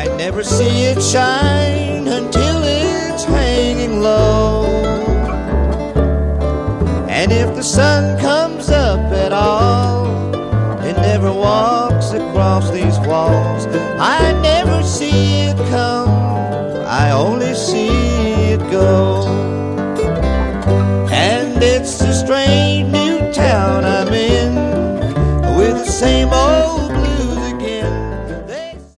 I never see it shine until it's hanging low. And if the sun comes up at all, it never walks across these walls. I never see it come, I only see it go. And it's the strange